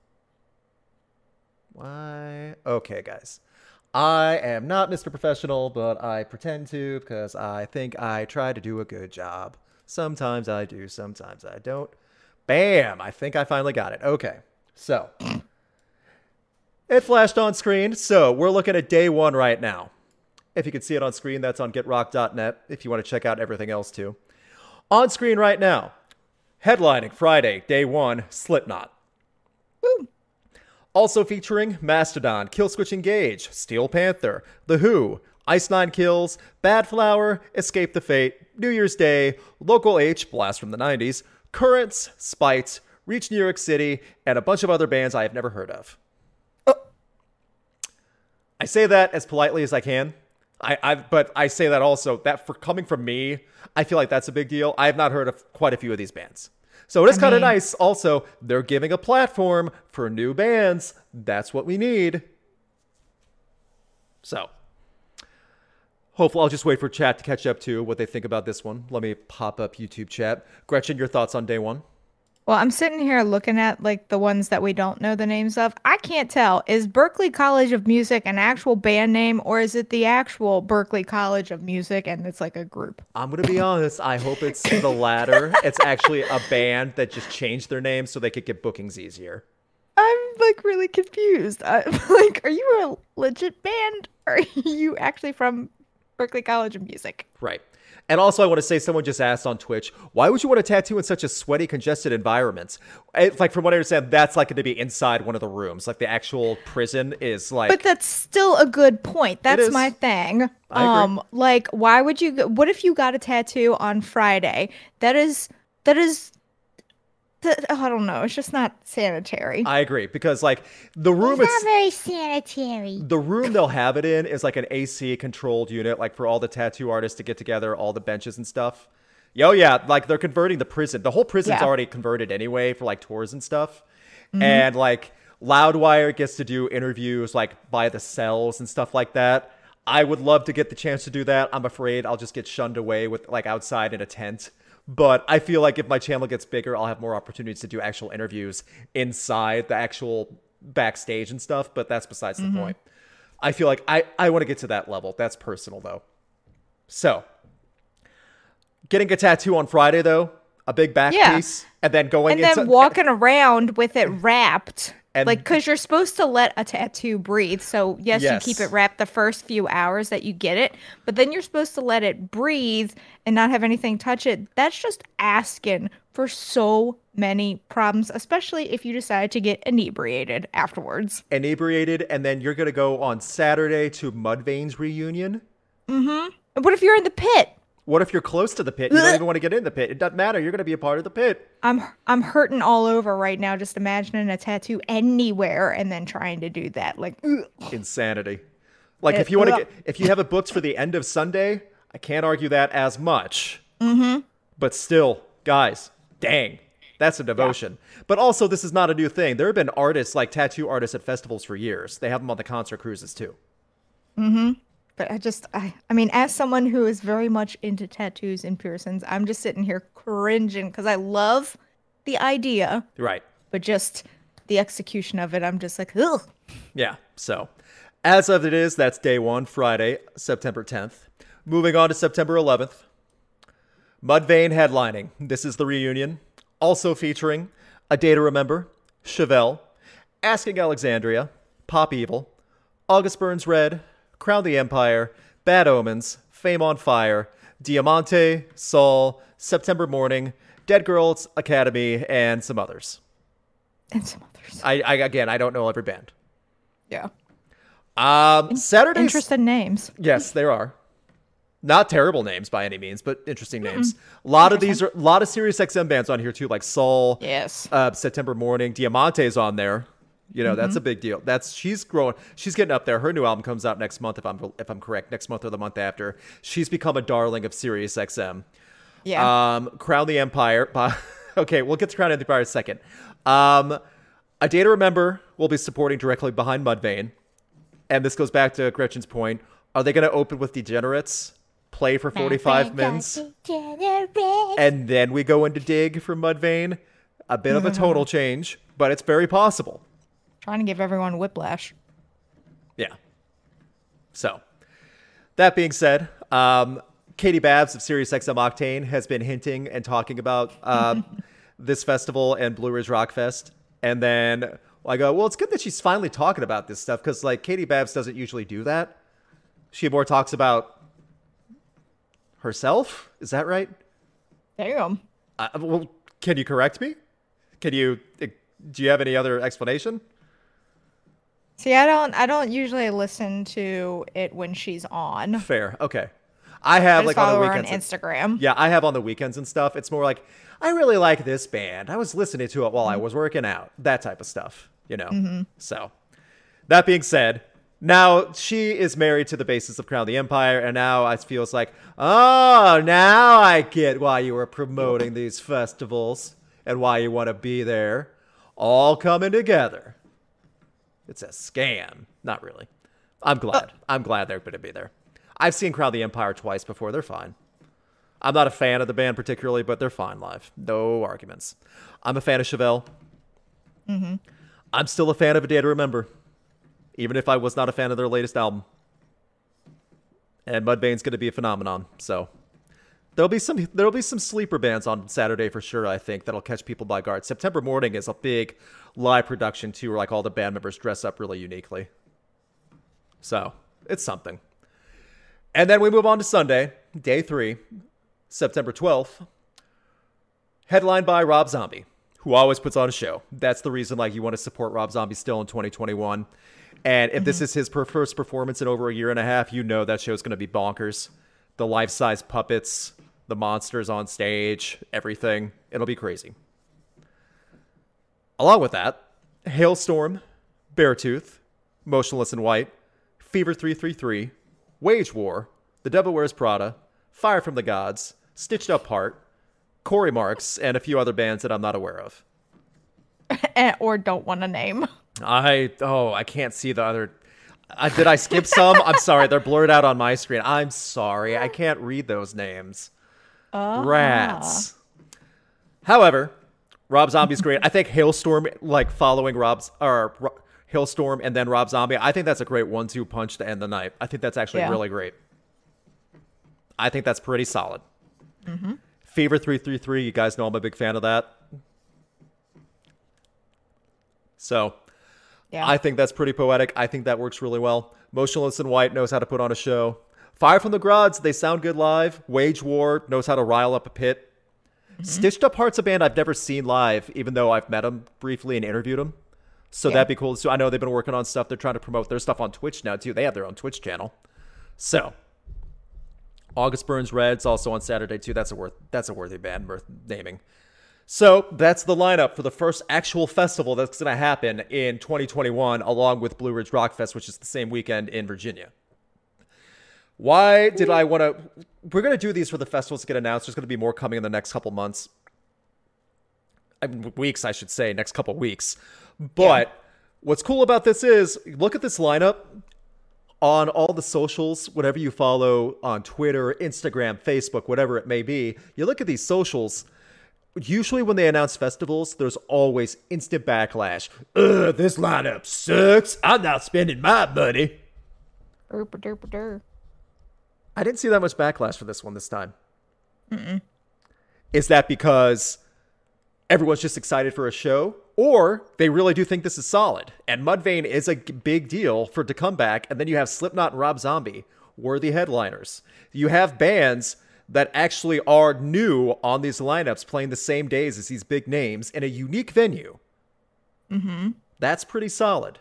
Why? Okay, guys. I am not Mister Professional, but I pretend to because I think I try to do a good job. Sometimes I do, sometimes I don't. Bam! I think I finally got it. Okay. So, it flashed on screen. So, we're looking at day one right now. If you can see it on screen, that's on get rock dot net if you want to check out everything else too. On screen right now, headlining Friday, day one, Slipknot. Woo. Also featuring Mastodon, Killswitch Engage, Steel Panther, The Who, Ice Nine Kills, Bad Flower, Escape the Fate, New Year's Day, Local H, Blast from the nineties, Currents, Spite, Reach New York City, and a bunch of other bands I have never heard of. Oh. I say that as politely as I can. I, I, but I say that also, that for coming from me, I feel like that's a big deal. I have not heard of quite a few of these bands. So it is kind of mean- nice. Also, they're giving a platform for new bands. That's what we need. So, hopefully, I'll just wait for chat to catch up to what they think about this one. Let me pop up YouTube chat. Gretchen, your thoughts on day one? Well, I'm sitting here looking at like the ones that we don't know the names of. I can't tell. Is Berklee College of Music an actual band name or is it the actual Berklee College of Music and it's like a group? I'm going to be honest. I hope it's the latter. It's actually a band that just changed their name so they could get bookings easier. I'm like really confused. I'm like, are you a legit band or are you actually from Berklee College of Music? Right. And also, I want to say, someone just asked on Twitch, why would you want a tattoo in such a sweaty, congested environment? It's like, from what I understand, that's like going to be inside one of the rooms. Like, the actual prison is like... But that's still a good point. That's my thing. I agree. Um, like, why would you... What if you got a tattoo on Friday? That is... That is... That, oh, I don't know. It's just not sanitary. I agree. Because, like, the room... It's not very sanitary. The room they'll have it in is like an A C-controlled unit, like for all the tattoo artists to get together, all the benches and stuff. Oh, yeah. Like, they're converting the prison. The whole prison's Yeah. already converted anyway for, like, tours and stuff. Mm-hmm. And, like, Loudwire gets to do interviews, like, by the cells and stuff like that. I would love to get the chance to do that. I'm afraid I'll just get shunned away with, like, outside in a tent. But I feel like if my channel gets bigger, I'll have more opportunities to do actual interviews inside the actual backstage and stuff. But that's besides Mm-hmm. the point. I feel like I, I want to get to that level. That's personal, though. So, getting a tattoo on Friday, though, a big back Yeah. piece, and then going and into... then walking around with it wrapped. And- like, because you're supposed to let a tattoo breathe. So, yes, Yes. you keep it wrapped the first few hours that you get it. But then you're supposed to let it breathe and not have anything touch it. That's just asking for so many problems, especially if you decide to get inebriated afterwards. inebriated, and then you're going to go on Saturday to Mudvayne's reunion. And what if you're in the pit? What if you're close to the pit? You don't even want to get in the pit. It doesn't matter. You're going to be a part of the pit. I'm I'm hurting all over right now just imagining a tattoo anywhere and then trying to do that. Like, ugh. Insanity. Like, Uh, if you want to ugh. get, if you have it booked for the end of Sunday, I can't argue that as much. Mm-hmm. But still, guys, dang, that's a devotion. But also, this is not a new thing. There have been artists, like tattoo artists at festivals for years. They have them on the concert cruises too. But I just, I, I mean, as someone who is very much into tattoos and piercings, I'm just sitting here cringing because I love the idea, Right. but just the execution of it, I'm just like, ugh. Yeah, so as of it is, that's day one, Friday, September tenth. Moving on to September eleventh. Mudvayne headlining. This is the reunion. Also featuring A Day to Remember, Chevelle, Asking Alexandria, Pop Evil, August Burns Red, Crown the Empire, Bad Omens, Fame on Fire, Diamante, Saul, September Morning, Dead Girls Academy, and some others. And some others. I, I again, I don't know every band. Yeah. Um, Saturdays. Interesting names. Yes, there are. Not terrible names by any means, but interesting names. A lot of these are a lot of Sirius X M bands on here too, like Soul. Yes. Uh, September Morning. Diamante's on there. You know, that's a big deal. That's she's growing. She's getting up there. Her new album comes out next month, if I'm if I'm correct. Next month or the month after. She's become a darling of Sirius X M. Yeah. Um, Crown the Empire. by- okay, we'll get to Crown the Empire in a second. Um, A Day to Remember will be supporting directly behind Mudvayne. And this goes back to Gretchen's point. Are they going to open with Degenerates? Play for forty-five minutes? And then we go into Dig for Mudvayne? A bit of a tonal change, but it's very possible. Trying to give everyone whiplash. Yeah. So, that being said, um, Katie Babs of Sirius X M Octane has been hinting and talking about um, this festival and Blue Ridge Rock Fest. And then I go, well, it's good that she's finally talking about this stuff because, like, Katie Babs doesn't usually do that. She more talks about herself. Is that right? Damn. Uh, well, can you correct me? Can you? uh, Do you have any other explanation? See, I don't I don't usually listen to it when she's on. Fair. Okay. I I have just like on follow the her on weekends. Instagram. Yeah, I have on the weekends and stuff. It's more like, I really like this band. I was listening to it while I was working out. That type of stuff, you know? So, that being said, now she is married to the bassist of Crown the Empire, and now it feels like, oh, now I get why you were promoting these festivals and why you want to be there. All coming together. It's a scam. Not really. I'm glad. I'm glad they're going to be there. I've seen Crown the Empire twice before. They're fine. I'm not a fan of the band particularly, but they're fine live. No arguments. I'm a fan of Chevelle. Mm-hmm. I'm still a fan of A Day to Remember, even if I was not a fan of their latest album. And Mudvayne's going to be a phenomenon, so there'll be some there'll be some sleeper bands on Saturday for sure. I think that'll catch people by guard. September Morning is a big live production too, where like all the band members dress up really uniquely. So it's something. And then we move on to Sunday, day three, September twelfth, headlined by Rob Zombie, who always puts on a show. That's the reason like you want to support Rob Zombie still in twenty twenty-one. And if mm-hmm. this is his per- first performance in over a year and a half, you know that show's going to be bonkers. The life-size puppets, the monsters on stage, everything. It'll be crazy. Along with that, Hailstorm, Beartooth, Motionless in White, Fever three three three, Wage War, The Devil Wears Prada, Fire from the Gods, Stitched Up Heart, Corey Marks, and a few other bands that I'm not aware of. Or don't want to name. I, oh, I can't see the other. Uh, did I skip some? I'm sorry. They're blurred out on my screen. I'm sorry. I can't read those names. Uh-huh. Rats. However, Rob Zombie's great. I think Hailstorm, like following Rob's, or Ro- Hailstorm and then Rob Zombie, I think that's a great one two punch to end the night. I think that's actually yeah. really great. I think that's pretty solid. Mm-hmm. Fever three three three, you guys know I'm a big fan of that. So, yeah. I think that's pretty poetic. I think that works really well. Motionless in White knows how to put on a show. Fire from the Gods, they sound good live. Wage War knows how to rile up a pit. Mm-hmm. Stitched Up Heart's a band I've never seen live, even though I've met them briefly and interviewed them. So yeah. that'd be cool. So I know they've been working on stuff. They're trying to promote their stuff on Twitch now, too. They have their own Twitch channel. So, August Burns Red's also on Saturday, too. That's a worth that's a worthy band worth naming. So that's the lineup for the first actual festival that's going to happen in twenty twenty-one, along with Blue Ridge Rock Fest, which is the same weekend in Virginia. Why did I want to... We're going to do these for the festivals to get announced. There's going to be more coming in the next couple months. I mean, weeks, I should say, next couple weeks. But yeah. what's cool about this is, look at this lineup on all the socials, whatever you follow on Twitter, Instagram, Facebook, whatever it may be. You look at these socials... Usually when they announce festivals, there's always instant backlash. Ugh, this lineup sucks. I'm not spending my money. I didn't see that much backlash for this one this time. Mm-mm. Is that because everyone's just excited for a show? Or they really do think this is solid? And Mudvayne is a big deal for it to come back. And then you have Slipknot and Rob Zombie, worthy headliners. You have bands that actually are new on these lineups playing the same days as these big names in a unique venue. Mm-hmm. That's pretty solid.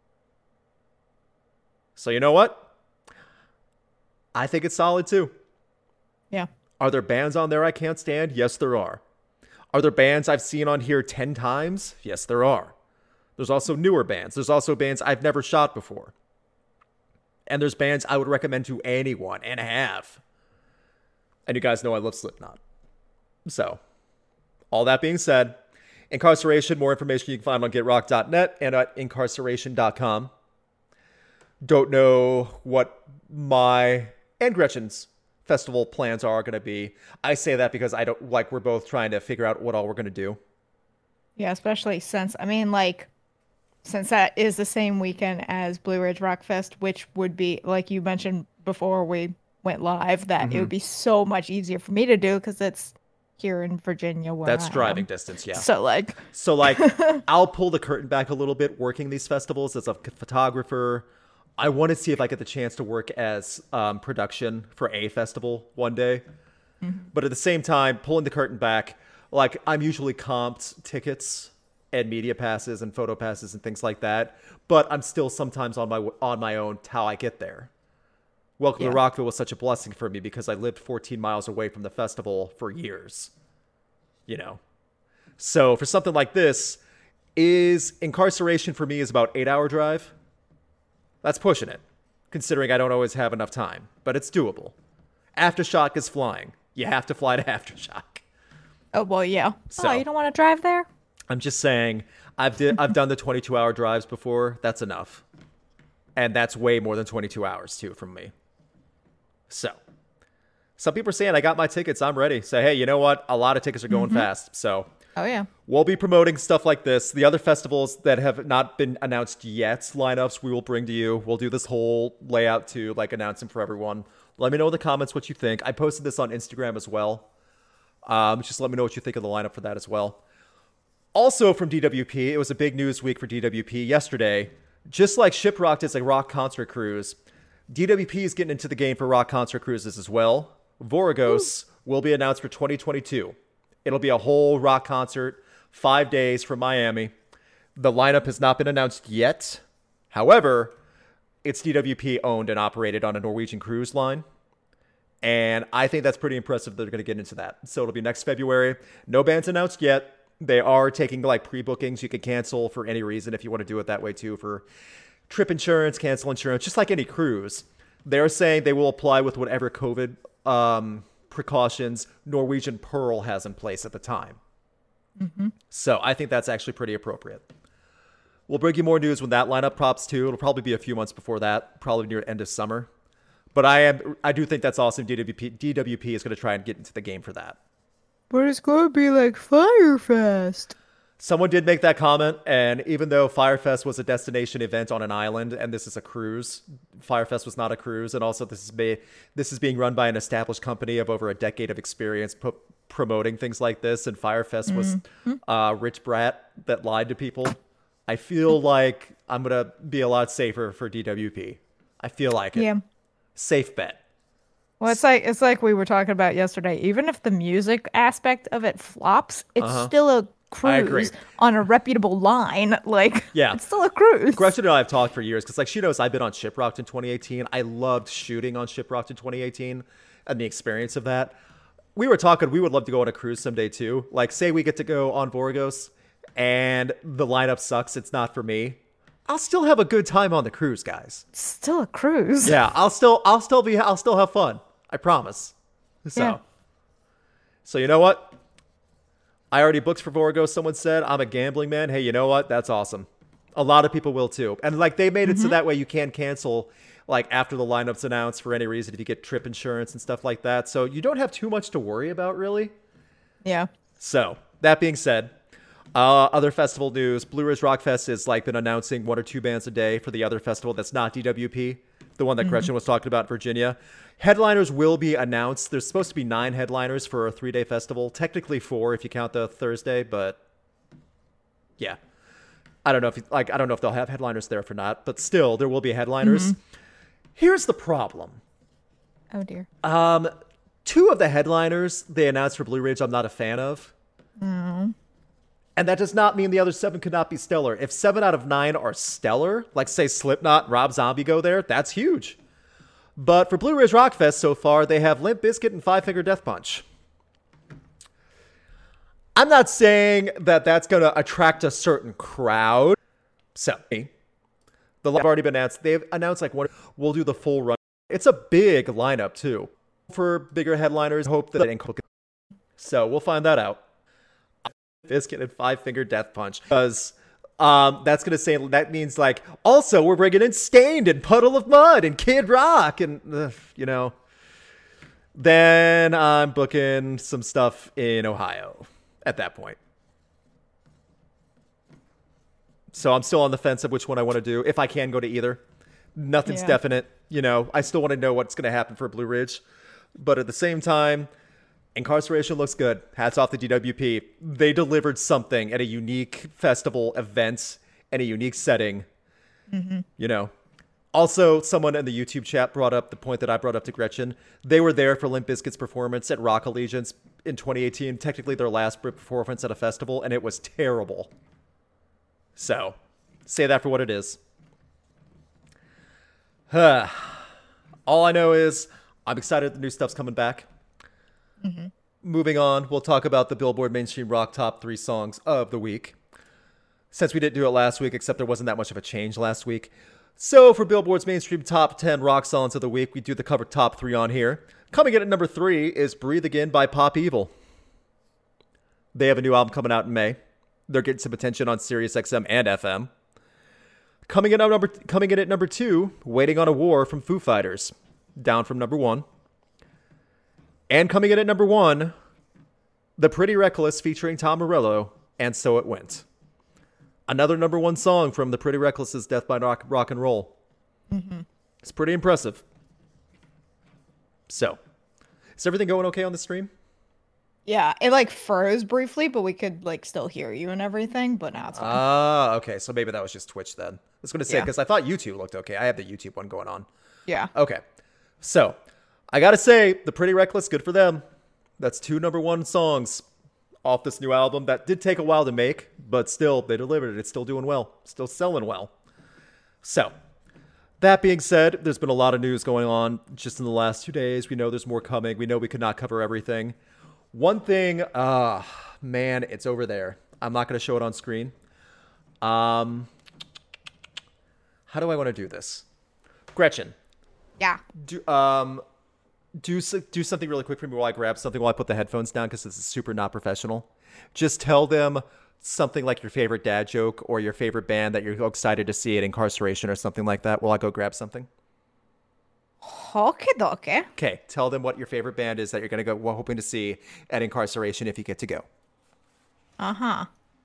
So you know what? I think it's solid too. Yeah. Are there bands on there I can't stand? Yes, there are. Are there bands I've seen on here ten times? Yes, there are. There's also newer bands. There's also bands I've never shot before. And there's bands I would recommend to anyone and have. And you guys know I love Slipknot. So, all that being said, Incarceration, more information you can find on get rock dot net and at incarceration dot com. Don't know what my and Gretchen's festival plans are going to be. I say that because I don't like we're both trying to figure out what all we're going to do. Yeah, especially since, I mean, like, since that is the same weekend as Blue Ridge Rock Fest, which would be, like you mentioned before we went live, that mm-hmm. it would be so much easier for me to do because it's here in Virginia where that's I driving am. distance. Yeah. So like, so like, I'll pull the curtain back a little bit working these festivals as a photographer. I want to see if I get the chance to work as um, production for a festival one day. Mm-hmm. But at the same time, pulling the curtain back, like I'm usually comped tickets and media passes and photo passes and things like that. But I'm still sometimes on my on my own till I get there. Welcome yeah. to Rockville was such a blessing for me because I lived fourteen miles away from the festival for years. You know. So for something like this, is Incarceration for me is about eight hour drive. That's pushing it, considering I don't always have enough time. But it's doable. Aftershock is flying. You have to fly to Aftershock. Oh, well, yeah. So, oh, you don't want to drive there? I'm just saying, I've did, I've done the twenty-two hour drives before. That's enough. And that's way more than twenty-two hours, too, from me. So, Some people are saying, I got my tickets, I'm ready. So, hey, you know what? A lot of tickets are going mm-hmm. fast. So, oh, yeah. We'll be promoting stuff like this. The other festivals that have not been announced yet, lineups, we will bring to you. We'll do this whole layout to like announce them for everyone. Let me know in the comments what you think. I posted this on Instagram as well. Um, just let me know what you think of the lineup for that as well. Also from D W P, it was a big news week for D W P yesterday. Just like Shiprocked is a rock concert cruise, D W P is getting into the game for rock concert cruises as well. Voragos Ooh. will be announced for twenty twenty-two. It'll be a whole rock concert, five days from Miami. The lineup has not been announced yet. However, it's D W P owned and operated on a Norwegian cruise line. And I think that's pretty impressive that they're going to get into that. So it'll be next February. No bands announced yet. They are taking like pre-bookings. You can cancel for any reason if you want to do it that way too, for trip insurance, cancel insurance, just like any cruise. They're saying they will apply with whatever COVID um, precautions Norwegian Pearl has in place at the time. Mm-hmm. So I think that's actually pretty appropriate. We'll bring you more news when that lineup props too. It'll probably be a few months before that, probably near the end of summer. But I am, I do think that's awesome. D W P, D W P is going to try and get into the game for that. But it's going to be like Firefest. Someone did make that comment, and even though Firefest was a destination event on an island, and this is a cruise, Firefest was not a cruise, and also this is be, this is being run by an established company of over a decade of experience p- promoting things like this, and Firefest was mm-hmm. a rich brat that lied to people. I feel like I'm going to be a lot safer for D W P. I feel like it. Yeah. Safe bet. Well, it's like it's like we were talking about yesterday. Even if the music aspect of it flops, it's uh-huh. still a cruise on a reputable line. Like, yeah. it's still a cruise. Gretchen and I have talked for years because, like, she knows I've been on Shiprocked in twenty eighteen. I loved shooting on Shiprocked in twenty eighteen and the experience of that. We were talking, we would love to go on a cruise someday too. Like, say we get to go on Voragos and the lineup sucks. It's not for me. I'll still have a good time on the cruise, guys. It's still a cruise. Yeah, I'll still, I'll still be, I'll still have fun. I promise. So, yeah. so you know what? I already booked for Voragos. Someone said I'm a gambling man. Hey, you know what? That's awesome. A lot of people will too. And like they made it mm-hmm. so that way you can cancel like after the lineup's announced for any reason if you get trip insurance and stuff like that. So you don't have too much to worry about really. Yeah. So that being said, uh, other festival news, Blue Ridge Rock Fest has like been announcing one or two bands a day for the other festival that's not D W P, the one that mm-hmm. Gretchen was talking about in Virginia. Headliners will be announced. There's supposed to be nine headliners for a three-day festival. Technically four if you count the Thursday, but yeah. I don't know if like I don't know if they'll have headliners there or not, but still there will be headliners. Mm-hmm. Here's the problem. Oh dear. Um, two of the headliners they announced for Blue Ridge I'm not a fan of. Mm. And that does not mean the other seven could not be stellar. If seven out of nine are stellar, like say Slipknot, Rob Zombie go there, that's huge. But for Blue Ridge Rock Fest so far, they have Limp Bizkit and Five Finger Death Punch. I'm not saying that that's going to attract a certain crowd. So, the lineup have already been announced. They've announced like one. We'll do the full run. It's a big lineup too. For bigger headliners, hope that it. So we'll find that out. Bizkit and Five Finger Death Punch, because um, that's gonna say that means like also we're bringing in Stained and Puddle of Mud and Kid Rock and uh, you know. Then I'm booking some stuff in Ohio at that point. So I'm still on the fence of which one I want to do, if I can go to either. Nothing's yeah. definite. You know, I still want to know what's going to happen for Blue Ridge. But at the same time, Incarceration looks good. Hats off to D W P. They delivered something at a unique festival event and a unique setting. Mm-hmm. You know. Also, someone in the YouTube chat brought up the point that I brought up to Gretchen. They were there for Limp Bizkit's performance at Rock Allegiance in twenty eighteen, technically their last performance at a festival, and it was terrible. So, say that for what it is. All I know is I'm excited the new stuff's coming back. Mm-hmm. Moving on, we'll talk about the Billboard Mainstream Rock Top three Songs of the Week. Since we didn't do it last week, except there wasn't that much of a change last week. So for Billboard's Mainstream Top ten Rock Songs of the Week, we do the cover top three on here. Coming in at number three is Breathe Again by Pop Evil. They have a new album coming out in May. They're getting some attention on Sirius X M and F M. Coming in at number coming in at number two, Waiting on a War from Foo Fighters, down from number one. And coming in at number one, The Pretty Reckless featuring Tom Morello, And So It Went. Another number one song from The Pretty Reckless's Death by Rock, rock and Roll. Mm-hmm. It's pretty impressive. So, is everything going okay on the stream? Yeah, it like froze briefly, but we could like still hear you and everything, but now it's fine. Ah, okay. So maybe that was just Twitch then. I was going to say, Yeah. because I thought YouTube looked okay. I have the YouTube one going on. Yeah. Okay. So, I got to say, The Pretty Reckless, good for them. That's two number one songs off this new album that did take a while to make, but still, they delivered it. It's still doing well. Still selling well. So, that being said, there's been a lot of news going on just in the last two days. We know there's more coming. We know we could not cover everything. One thing, uh, man, it's over there. I'm not going to show it on screen. Um, how do I want to do this? Gretchen, Yeah. do um, do s- do something really quick for me while I grab something while I put the headphones down because this is super not professional. Just tell them something like your favorite dad joke or your favorite band that you're excited to see at Incarceration or something like that while I go grab something. Okay, okay. Okay, tell them what your favorite band is that you're going to go well, hoping to see at Incarceration if you get to go. Uh-huh.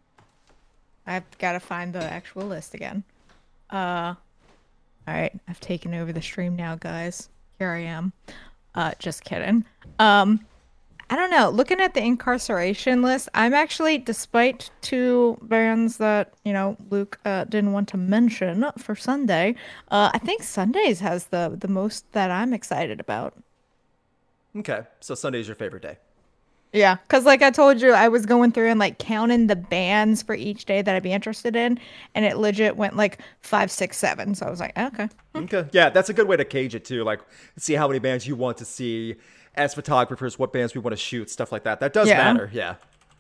I've got to find the actual list again. Uh, all right. I've taken over the stream now, guys. Here I am. Uh, just kidding. Um, I don't know. Looking at the Incarceration list, I'm actually, despite two bands that, you know, Luke uh, didn't want to mention for Sunday, uh, I think Sundays has the, the most that I'm excited about. Okay, so Sunday is your favorite day. Yeah, because like I told you, I was going through and like counting the bands for each day that I'd be interested in, and it legit went like five, six, seven. So I was like, okay. Okay, yeah, that's a good way to gauge it too. Like, see how many bands you want to see as photographers, what bands we want to shoot, stuff like that. That does Yeah. matter, yeah.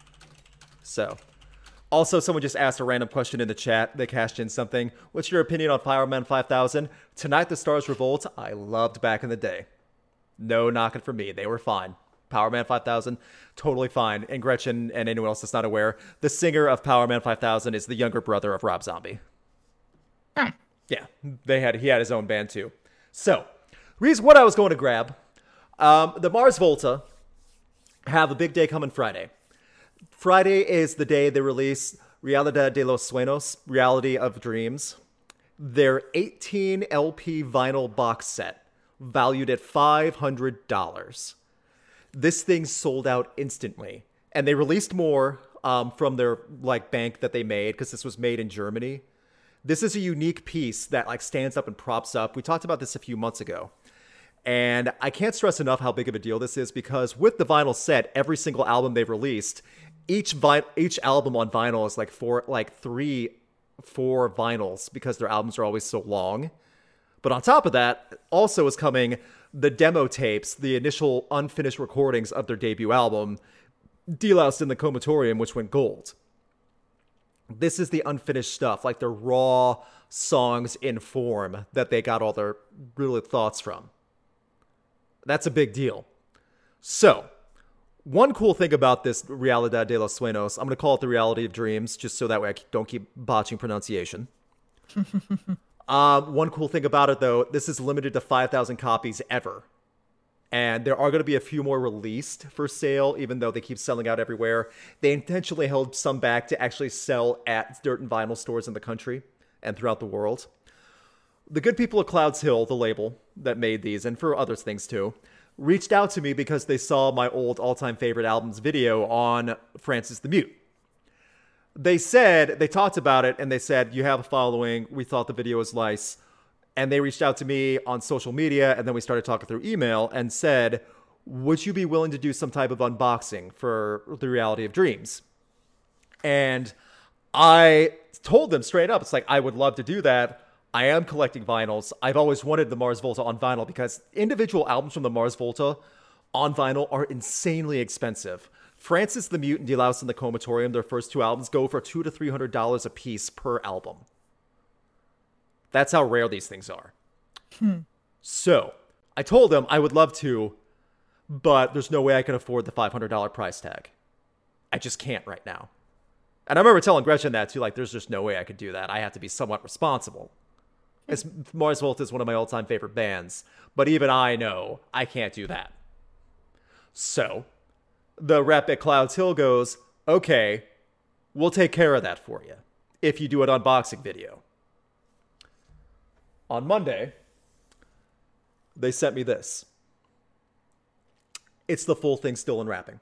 So, also, someone just asked a random question in the chat. They cashed in something. What's your opinion on Fireman five thousand? Tonight, the Stars Revolt, I loved back in the day. No knocking for me. They were fine. Powerman five thousand, totally fine. And Gretchen and anyone else that's not aware, the singer of Powerman five thousand is the younger brother of Rob Zombie. Hmm. Yeah, they had he had his own band too. So, reason what I was going to grab, um, the Mars Volta have a big day coming Friday. Friday is the day they release Realidad de los Sueños, Reality of Dreams, their eighteen L P vinyl box set, valued at five hundred dollars. This thing sold out instantly, and they released more um, from their like bank that they made because this was made in Germany. This is a unique piece that like stands up and props up. We talked about this a few months ago, and I can't stress enough how big of a deal this is because with the vinyl set, every single album they've released, each vi- each album on vinyl is like four, like three, four vinyls because their albums are always so long. But on top of that, also is coming the demo tapes, the initial unfinished recordings of their debut album, Deloused in the Comatorium, which went gold. This is the unfinished stuff, like the raw songs in form that they got all their real thoughts from. That's a big deal. So, one cool thing about this Realidad de los Sueños, I'm going to call it the Reality of Dreams, just so that way I don't keep botching pronunciation. Um, one cool thing about it, though, this is limited to five thousand copies ever. And there are going to be a few more released for sale, even though they keep selling out everywhere. They intentionally held some back to actually sell at Dirt and Vinyl stores in the country and throughout the world. The good people at Clouds Hill, the label that made these, and for other things too, reached out to me because they saw my old all-time favorite albums video on Francis the Mute. They said, they talked about it, and they said, you have a following. We thought the video was nice. And they reached out to me on social media, and then we started talking through email and said, would you be willing to do some type of unboxing for the Reality of Dreams? And I told them straight up, it's like, I would love to do that. I am collecting vinyls. I've always wanted the Mars Volta on vinyl because individual albums from the Mars Volta on vinyl are insanely expensive. Francis the Mute and Deloused in the Comatorium, their first two albums, go for two to three hundred dollars a piece per album. That's how rare these things are. Hmm. So I told them I would love to, but there's no way I can afford the five hundred dollars price tag. I just can't right now. And I remember telling Gretchen that too. Like, there's just no way I could do that. I have to be somewhat responsible. It's, Mars Volta is one of my all-time favorite bands, but even I know I can't do that. So the rep at Clouds Hill goes, okay, we'll take care of that for you if you do an unboxing video. On Monday, they sent me this. It's the full thing still in wrapping.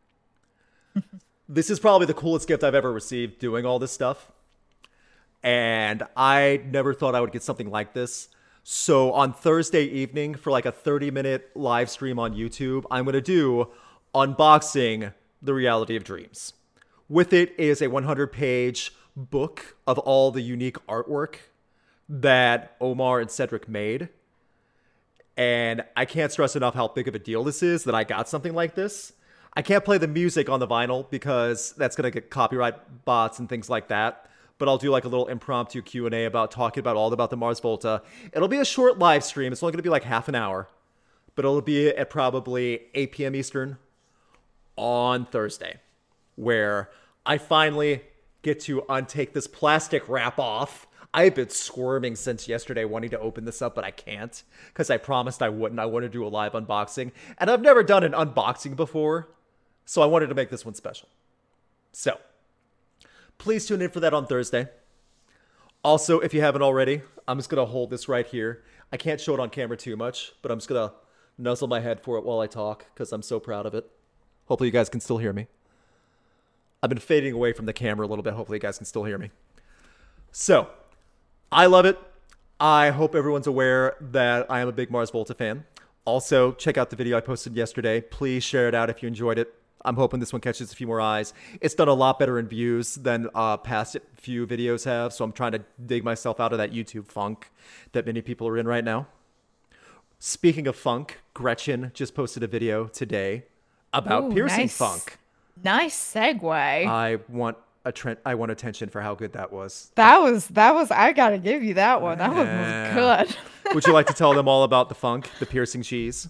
This is probably the coolest gift I've ever received doing all this stuff. And I never thought I would get something like this. So on Thursday evening, for like a thirty minute live stream on YouTube, I'm going to do Unboxing the Reality of Dreams. With it is a one hundred page book of all the unique artwork that Omar and Cedric made. And I can't stress enough how big of a deal this is that I got something like this. I can't play the music on the vinyl because that's going to get copyright bots and things like that. But I'll do like a little impromptu Q and A about talking about all about the Mars Volta. It'll be a short live stream. It's only going to be like half an hour. But it'll be at probably eight p.m. Eastern on Thursday, where I finally get to untake this plastic wrap off. I've been squirming since yesterday wanting to open this up, but I can't because I promised I wouldn't. I want to do a live unboxing. And I've never done an unboxing before, so I wanted to make this one special. So please tune in for that on Thursday. Also, if you haven't already, I'm just going to hold this right here. I can't show it on camera too much, but I'm just going to nuzzle my head for it while I talk because I'm so proud of it. Hopefully you guys can still hear me. I've been fading away from the camera a little bit. Hopefully you guys can still hear me. So, I love it. I hope everyone's aware that I am a big Mars Volta fan. Also, check out the video I posted yesterday. Please share it out if you enjoyed it. I'm hoping this one catches a few more eyes. It's done a lot better in views than uh, past few videos have, so I'm trying to dig myself out of that YouTube funk that many people are in right now. Speaking of funk, Gretchen just posted a video today about Ooh, piercing nice. funk. Nice segue. I want a trend. I want attention for how good that was. That was that was I gotta give you that one. That one Yeah. was good. Would you like to tell them all about the funk, the piercing cheese?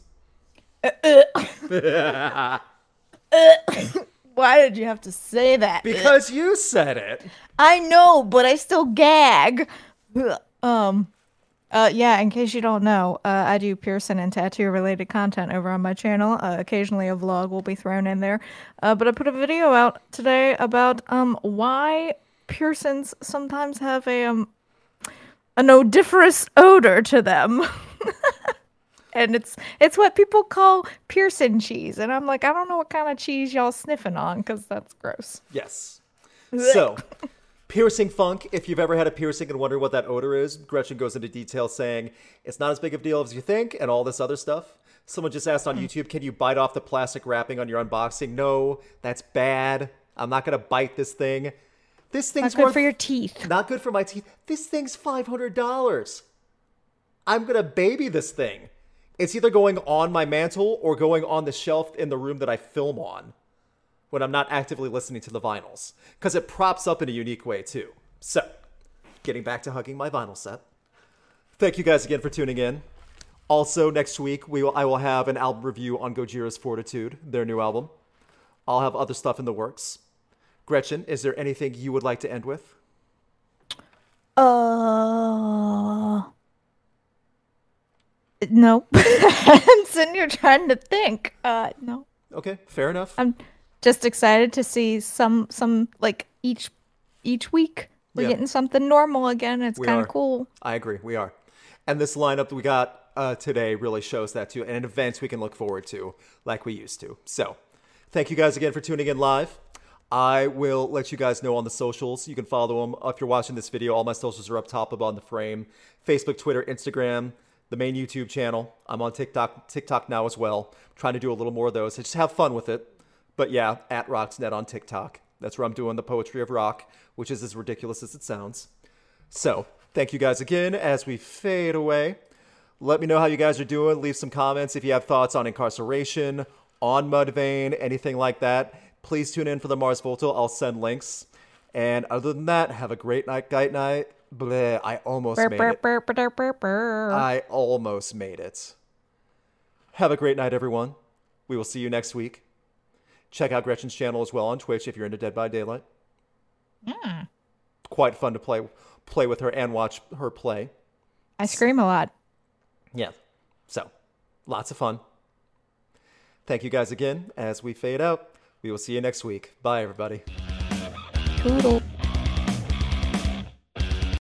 Why did you have to say that? Because you said it. I know, but I still gag. Um, uh, yeah. In case you don't know, uh, I do piercing and tattoo related content over on my channel. Uh, occasionally, a vlog will be thrown in there. Uh, but I put a video out today about um why piercings sometimes have a um an odoriferous odor to them. And it's it's what people call piercing cheese. And I'm like, I don't know what kind of cheese y'all sniffing on, because that's gross. Yes. So, piercing funk. If you've ever had a piercing and wonder what that odor is, Gretchen goes into detail saying it's not as big of a deal as you think and all this other stuff. Someone just asked on YouTube, can you bite off the plastic wrapping on your unboxing? No, that's bad. I'm not going to bite this thing. This thing's Not good worth, for your teeth. Not good for my teeth. This thing's five hundred dollars. I'm going to baby this thing. It's either going on my mantle or going on the shelf in the room that I film on when I'm not actively listening to the vinyls, because it props up in a unique way too. So, getting back to hugging my vinyl set. Thank you guys again for tuning in. Also, next week, we will, I will have an album review on Gojira's Fortitude, their new album. I'll have other stuff in the works. Gretchen, is there anything you would like to end with? Uh, no. I'm sitting here trying to think. Uh, no. Okay, fair enough. I'm just excited to see some some like each each week we're Yeah. getting something normal again. It's We kind are. of cool. I agree, we are. And this lineup that we got uh, today really shows that too, and an event we can look forward to like we used to. So, thank you guys again for tuning in live. I will let you guys know on the socials. You can follow them. If you're watching this video, all my socials are up top above the frame. Facebook, Twitter, Instagram, the main YouTube channel. I'm on TikTok TikTok now as well. I'm trying to do a little more of those. So just have fun with it. But yeah, at Rocksnet on TikTok. That's where I'm doing the Poetry of Rock, which is as ridiculous as it sounds. So, thank you guys again as we fade away. Let me know how you guys are doing. Leave some comments if you have thoughts on incarceration, on Mudvayne, anything like that. Please tune in for the Mars Volta. I'll send links. And other than that, have a great night, night, night. Bleh, I almost Burr, made burr, it. burr, burr, burr, burr. I almost made it. Have a great night, everyone. We will see you next week. Check out Gretchen's channel as well on Twitch if you're into Dead by Daylight. Yeah. Quite fun to play play with her and watch her play. I scream a lot. Yeah. So, lots of fun. Thank you guys again. As we fade out, we will see you next week. Bye, everybody. Toodle.